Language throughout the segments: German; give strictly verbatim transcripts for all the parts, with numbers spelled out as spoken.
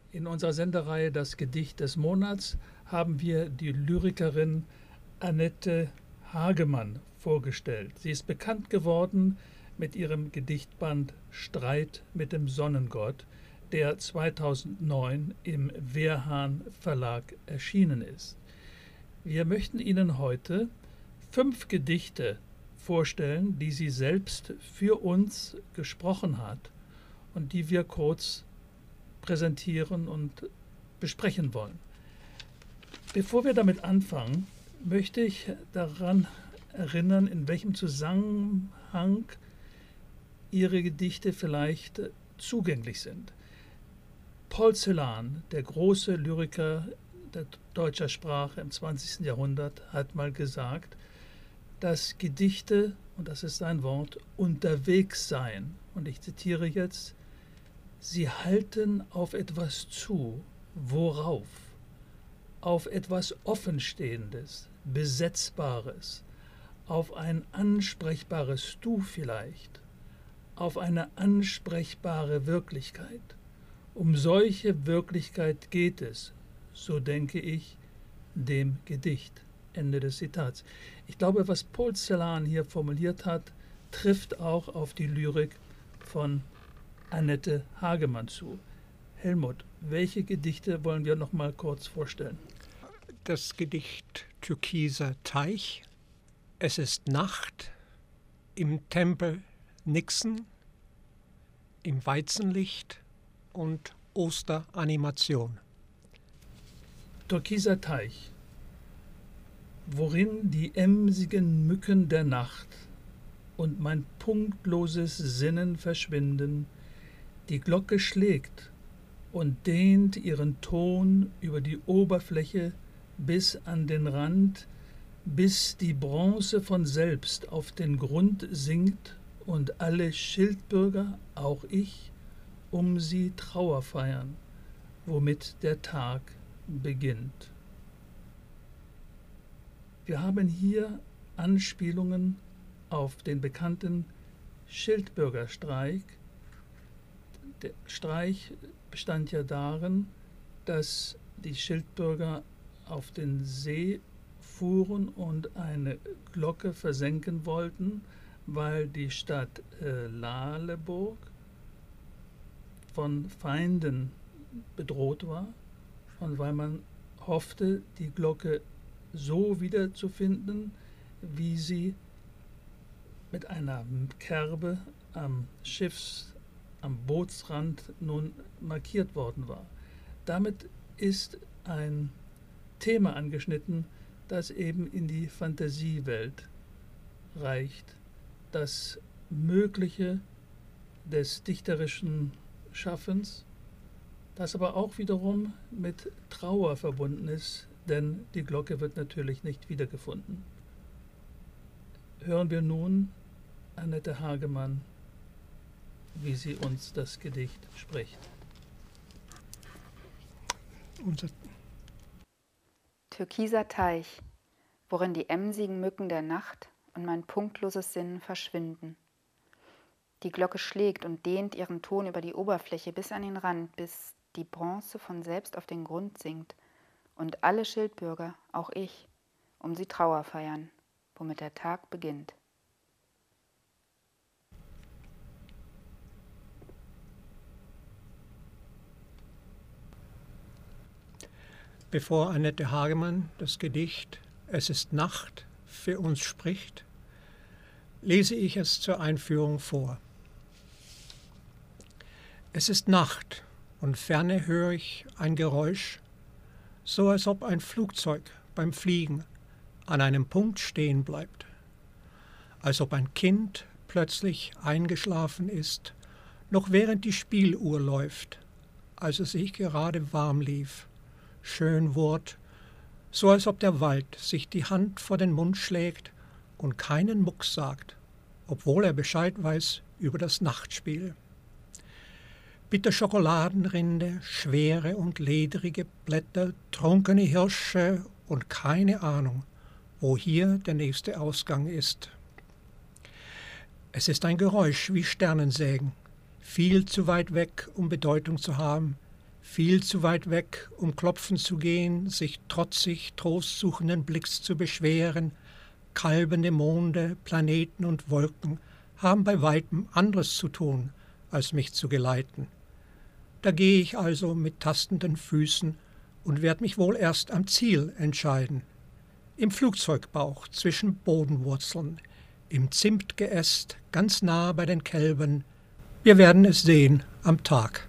In unserer Sendereihe Das Gedicht des Monats haben wir die Lyrikerin Annette Hagemann vorgestellt. Sie ist bekannt geworden mit ihrem Gedichtband Streit mit dem Sonnengott, der zweitausendneun im Wehrhahn Verlag erschienen ist. Wir möchten Ihnen heute fünf Gedichte vorstellen, die sie selbst für uns gesprochen hat und die wir kurz präsentieren und besprechen wollen. Bevor wir damit anfangen, möchte ich daran erinnern, in welchem Zusammenhang Ihre Gedichte vielleicht zugänglich sind. Paul Celan, der große Lyriker der deutscher Sprache im zwanzigsten Jahrhundert, hat mal gesagt, dass Gedichte, und das ist sein Wort, unterwegs seien. Und ich zitiere jetzt: Sie halten auf etwas zu. Worauf? Auf etwas Offenstehendes, Besetzbares, auf ein ansprechbares Du vielleicht, auf eine ansprechbare Wirklichkeit. Um solche Wirklichkeit geht es, so denke ich, dem Gedicht. Ende des Zitats. Ich glaube, was Paul Celan hier formuliert hat, trifft auch auf die Lyrik von Annette Hagemann zu. Helmut, welche Gedichte wollen wir noch mal kurz vorstellen? Das Gedicht Türkiser Teich, Es ist Nacht, Im Tempel Nixon, Im Weizenlicht und Osteranimation. Türkiser Teich, worin die emsigen Mücken der Nacht und mein punktloses Sinnen verschwinden, die Glocke schlägt und dehnt ihren Ton über die Oberfläche bis an den Rand, bis die Bronze von selbst auf den Grund sinkt und alle Schildbürger, auch ich, um sie Trauer feiern, womit der Tag beginnt. Wir haben hier Anspielungen auf den bekannten Schildbürgerstreik. Der Streich bestand ja darin, dass die Schildbürger auf den See fuhren und eine Glocke versenken wollten, weil die Stadt äh, Laleburg von Feinden bedroht war und weil man hoffte, die Glocke so wiederzufinden, wie sie mit einer Kerbe am Schiffs, am Bootsrand nun markiert worden war. Damit ist ein Thema angeschnitten, das eben in die Fantasiewelt reicht, das Mögliche des dichterischen Schaffens, das aber auch wiederum mit Trauer verbunden ist, denn die Glocke wird natürlich nicht wiedergefunden. Hören wir nun Annette Hagemann, wie sie uns das Gedicht spricht. Unser Türkiser Teich, worin die emsigen Mücken der Nacht und mein punktloses Sinnen verschwinden. Die Glocke schlägt und dehnt ihren Ton über die Oberfläche bis an den Rand, bis die Bronze von selbst auf den Grund sinkt und alle Schildbürger, auch ich, um sie Trauer feiern, womit der Tag beginnt. Bevor Annette Hagemann das Gedicht Es ist Nacht für uns spricht, lese ich es zur Einführung vor. Es ist Nacht und ferne höre ich ein Geräusch, so als ob ein Flugzeug beim Fliegen an einem Punkt stehen bleibt, als ob ein Kind plötzlich eingeschlafen ist, noch während die Spieluhr läuft, als es sich gerade warm lief, schön wurde, so als ob der Wald sich die Hand vor den Mund schlägt und keinen Mucks sagt, obwohl er Bescheid weiß über das Nachtspiel. Bitter Schokoladenrinde, schwere und ledrige Blätter, trunkene Hirsche und keine Ahnung, wo hier der nächste Ausgang ist. Es ist ein Geräusch wie Sternensägen, viel zu weit weg, um Bedeutung zu haben, viel zu weit weg, um klopfen zu gehen, sich trotzig trostsuchenden Blicks zu beschweren. Kalbende Monde, Planeten und Wolken haben bei weitem anderes zu tun, als mich zu geleiten. Da gehe ich also mit tastenden Füßen und werde mich wohl erst am Ziel entscheiden. Im Flugzeugbauch zwischen Bodenwurzeln, im Zimtgeäst ganz nah bei den Kälben. Wir werden es sehen am Tag.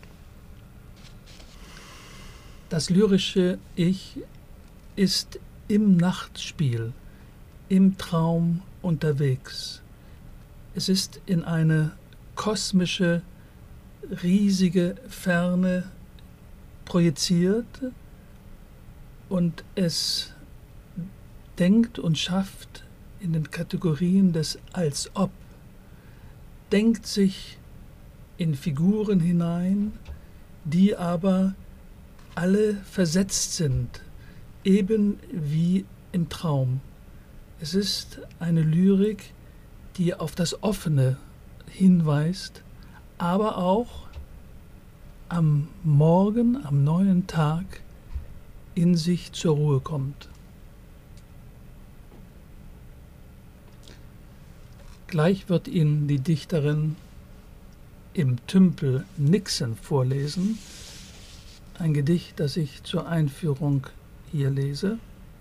Das lyrische Ich ist im Nachtspiel, im Traum unterwegs. Es ist in eine kosmische, riesige Ferne projiziert und es denkt und schafft in den Kategorien des Als ob, denkt sich in Figuren hinein, die aber alle versetzt sind, eben wie im Traum. Es ist eine Lyrik, die auf das Offene hinweist, aber auch am Morgen, am neuen Tag in sich zur Ruhe kommt. Gleich wird Ihnen die Dichterin im Tümpel Nixon vorlesen, ein Gedicht, das ich zur Einführung hier lese.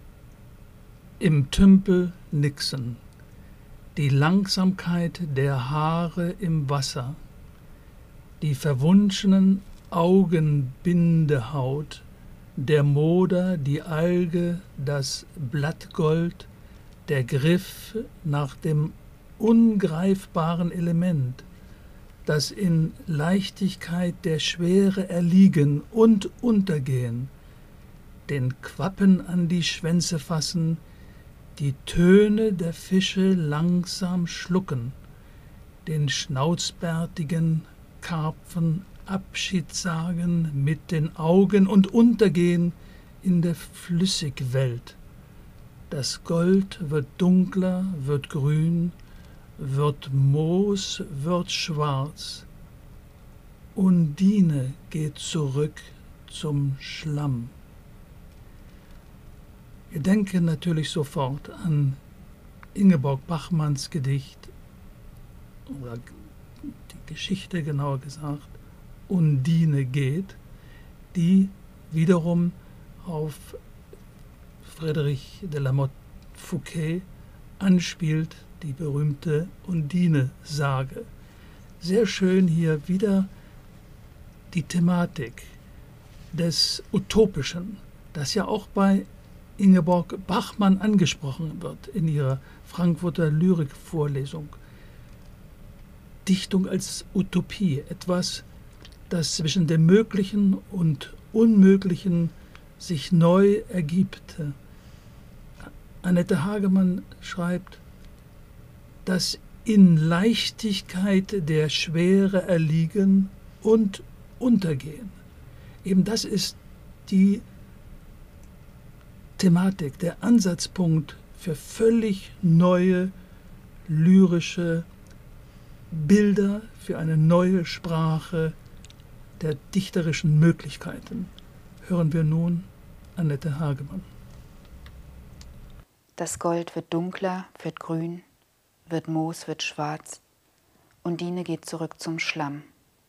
Im Tümpel Nixon. Die Langsamkeit der Haare im Wasser, die verwunschenen Augenbindehaut, der Moder, die Alge, das Blattgold, der Griff nach dem ungreifbaren Element, das in Leichtigkeit der Schwere erliegen und untergehen, den Quappen an die Schwänze fassen, die Töne der Fische langsam schlucken, den schnauzbärtigen Karpfen Abschied sagen mit den Augen und untergehen in der Flüssigwelt. Das Gold wird dunkler, wird grün, wird Moos, wird schwarz. Undine geht zurück zum Schlamm. Wir denken natürlich sofort an Ingeborg Bachmanns Gedicht, oder die Geschichte genauer gesagt, Undine geht, die wiederum auf Frédéric de la Motte Fouquet anspielt, die berühmte Undine-Sage. Sehr schön hier wieder die Thematik des Utopischen, das ja auch bei Ingeborg Bachmann angesprochen wird in ihrer Frankfurter Lyrikvorlesung. Dichtung als Utopie, etwas, das zwischen dem Möglichen und Unmöglichen sich neu ergibt. Annette Hagemann schreibt, das in Leichtigkeit der Schwere erliegen und untergehen. Eben das ist die Thematik, der Ansatzpunkt für völlig neue lyrische Bilder, für eine neue Sprache der dichterischen Möglichkeiten. Hören wir nun Annette Hagemann. Das Gold wird dunkler, wird grün, wird Moos, wird schwarz. Undine geht zurück zum Schlamm.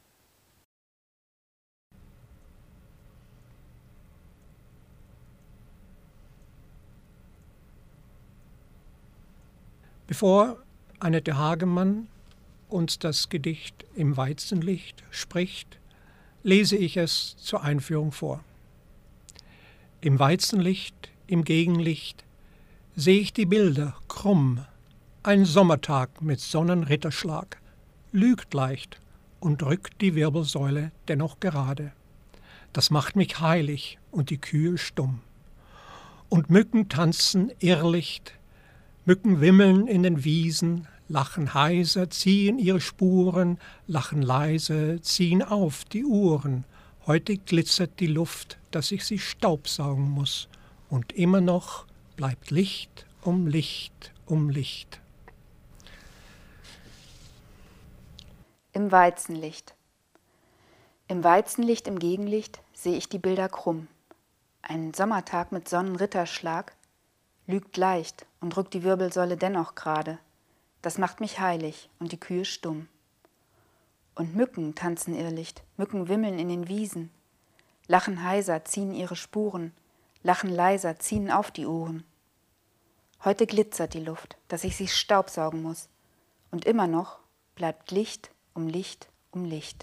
Bevor Annette Hagemann uns das Gedicht Im Weizenlicht spricht, lese ich es zur Einführung vor. Im Weizenlicht, im Gegenlicht, sehe ich die Bilder krumm. Ein Sommertag mit Sonnenritterschlag lügt leicht und rückt die Wirbelsäule dennoch gerade. Das macht mich heilig und die Kühe stumm. Und Mücken tanzen irrlicht, Mücken wimmeln in den Wiesen, lachen heiser, ziehen ihre Spuren, lachen leise, ziehen auf die Uhren. Heute glitzert die Luft, dass ich sie staubsaugen muss. Und immer noch bleibt Licht um Licht um Licht. Im Weizenlicht. Im Weizenlicht, im Gegenlicht sehe ich die Bilder krumm. Ein Sommertag mit Sonnenritterschlag lügt leicht und rückt die Wirbelsäule dennoch gerade. Das macht mich heilig und die Kühe stumm. Und Mücken tanzen Irrlicht, Mücken wimmeln in den Wiesen, lachen heiser, ziehen ihre Spuren, lachen leiser, ziehen auf die Uhren. Heute glitzert die Luft, dass ich sie staubsaugen muss. Und immer noch bleibt Licht um Licht um Licht.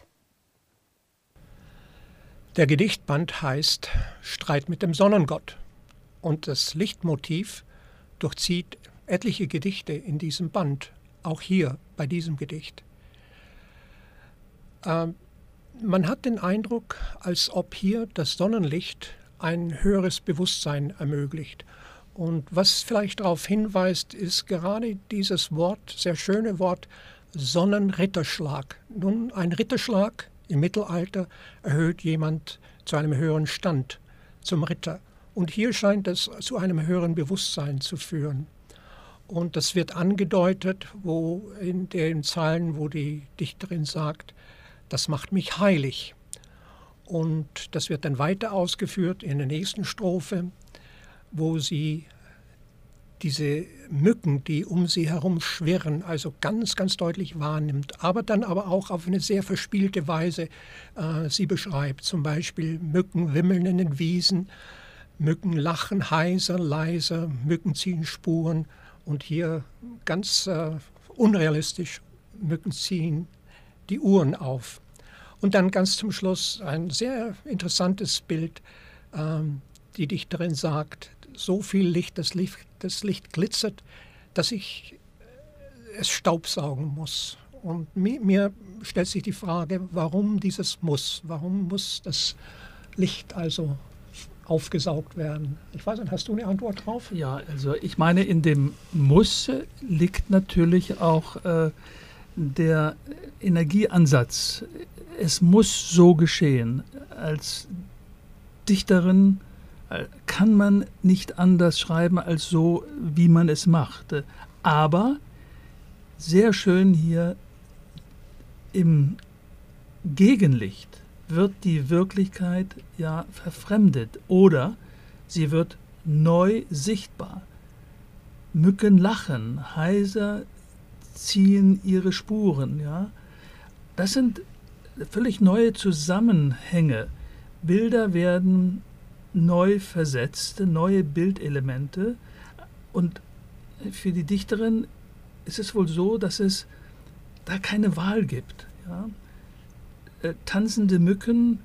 Der Gedichtband heißt Streit mit dem Sonnengott und das Lichtmotiv durchzieht etliche Gedichte in diesem Band, auch hier bei diesem Gedicht. Ähm, man hat den Eindruck, als ob hier das Sonnenlicht ein höheres Bewusstsein ermöglicht. Und was vielleicht darauf hinweist, ist gerade dieses Wort, sehr schöne Wort, Sonnenritterschlag. Nun, ein Ritterschlag im Mittelalter erhöht jemand zu einem höheren Stand, zum Ritter. Und hier scheint es zu einem höheren Bewusstsein zu führen. Und das wird angedeutet, wo in den Zeilen, wo die Dichterin sagt, das macht mich heilig. Und das wird dann weiter ausgeführt in der nächsten Strophe, wo sie diese Mücken, die um sie herum schwirren, also ganz, ganz deutlich wahrnimmt, aber dann aber auch auf eine sehr verspielte Weise äh, sie beschreibt. Zum Beispiel Mücken wimmeln in den Wiesen, Mücken lachen heiser, leiser, Mücken ziehen Spuren und hier ganz äh, unrealistisch, Mücken ziehen die Uhren auf. Und dann ganz zum Schluss ein sehr interessantes Bild. Ähm, die Dichterin sagt, so viel Licht, das Licht, das Licht glitzert, dass ich es staubsaugen muss. Und mir, mir stellt sich die Frage, warum dieses Muss? Warum muss das Licht also aufgesaugt werden? Ich weiß nicht, hast du eine Antwort drauf? Ja, also ich meine, in dem Muss liegt natürlich auch äh, der Energieansatz. Es muss so geschehen. Als Dichterin kann man nicht anders schreiben als so, wie man es macht. Aber sehr schön hier im Gegenlicht wird die Wirklichkeit ja verfremdet oder sie wird neu sichtbar. Mücken lachen, heiser ziehen ihre Spuren. Ja? Das sind völlig neue Zusammenhänge. Bilder werden neu versetzt, neue Bildelemente. Und für die Dichterin ist es wohl so, dass es da keine Wahl gibt. Ja? Äh, tanzende Mücken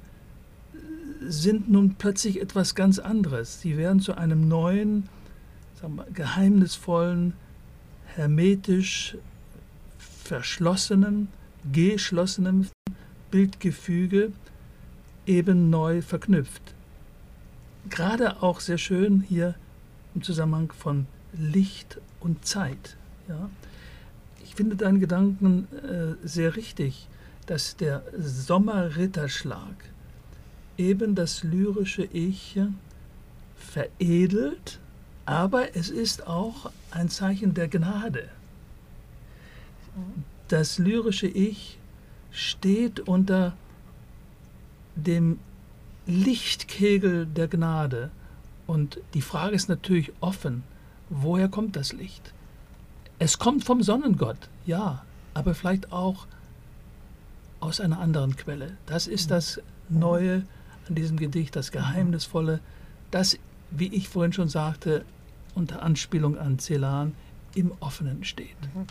sind nun plötzlich etwas ganz anderes. Sie werden zu einem neuen, sagen wir, geheimnisvollen, hermetisch verschlossenen, geschlossenen Bildgefüge eben neu verknüpft. Gerade auch sehr schön hier im Zusammenhang von Licht und Zeit. Ja? Ich finde deinen Gedanken äh, sehr richtig, dass der Sommerritterschlag eben das lyrische Ich veredelt, aber es ist auch ein Zeichen der Gnade. Das lyrische Ich steht unter dem Lichtkegel der Gnade. Und die Frage ist natürlich offen, woher kommt das Licht? Es kommt vom Sonnengott, ja, aber vielleicht auch aus einer anderen Quelle. Das ist das Neue an diesem Gedicht, das Geheimnisvolle, das, wie ich vorhin schon sagte, unter Anspielung an Celan im Offenen steht. Mhm.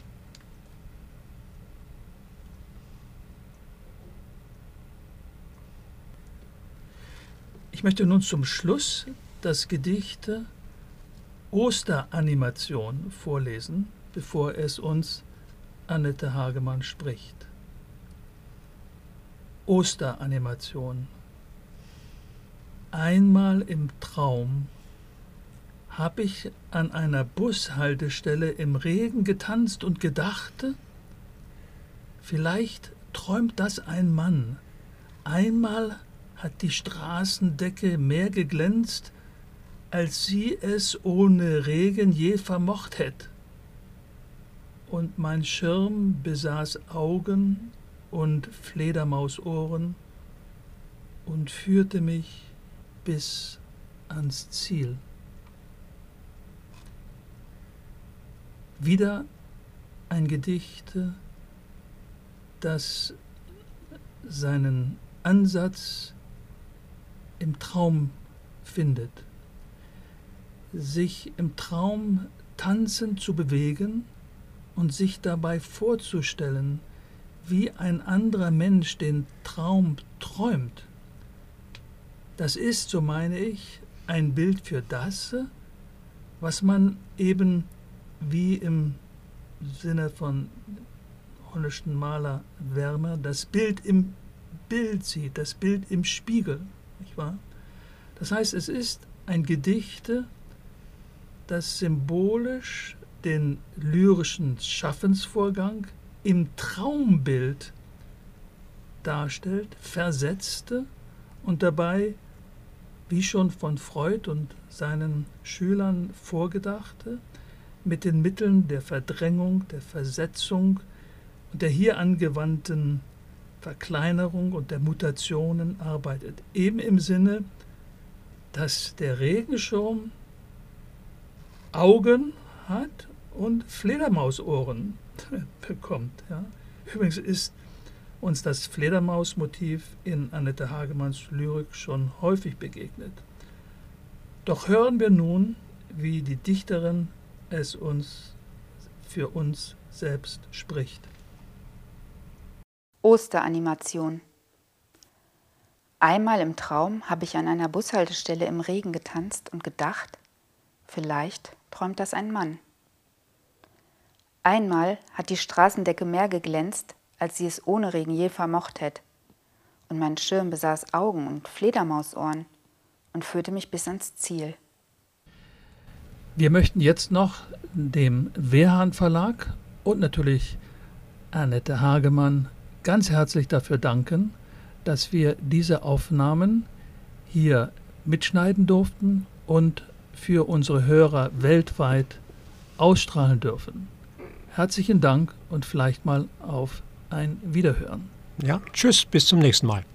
Ich möchte nun zum Schluss das Gedicht Osteranimation vorlesen, bevor es uns Annette Hagemann spricht. Osteranimation. Einmal im Traum hab ich an einer Bushaltestelle im Regen getanzt und gedachte, vielleicht träumt das ein Mann. Einmal hat die Straßendecke mehr geglänzt, als sie es ohne Regen je vermocht hätt. Und mein Schirm besaß Augen und Fledermausohren, und führte mich bis ans Ziel. Wieder ein Gedicht, das seinen Ansatz im Traum findet. Sich im Traum tanzend zu bewegen und sich dabei vorzustellen, wie ein anderer Mensch den Traum träumt. Das ist, so meine ich, ein Bild für das, was man eben wie im Sinne von holländischen Maler Vermeer das Bild im Bild sieht, das Bild im Spiegel, nicht wahr? Das heißt, es ist ein Gedicht, das symbolisch den lyrischen Schaffensvorgang im Traumbild darstellt, versetzte und dabei, wie schon von Freud und seinen Schülern vorgedachte, mit den Mitteln der Verdrängung, der Versetzung und der hier angewandten Verkleinerung und der Mutationen arbeitet. Eben im Sinne, dass der Regenschirm Augen hat und Fledermausohren bekommt. Ja. Übrigens ist uns das Fledermausmotiv in Annette Hagemanns Lyrik schon häufig begegnet. Doch hören wir nun, wie die Dichterin es uns für uns selbst spricht. Osteranimation. Einmal im Traum habe ich an einer Bushaltestelle im Regen getanzt und gedacht, vielleicht träumt das ein Mann. Einmal hat die Straßendecke mehr geglänzt, als sie es ohne Regen je vermocht hätte. Und mein Schirm besaß Augen und Fledermausohren und führte mich bis ans Ziel. Wir möchten jetzt noch dem Wehrhahn Verlag und natürlich Annette Hagemann ganz herzlich dafür danken, dass wir diese Aufnahmen hier mitschneiden durften und für unsere Hörer weltweit ausstrahlen dürfen. Herzlichen Dank und vielleicht mal auf ein Wiederhören. Ja, tschüss, bis zum nächsten Mal.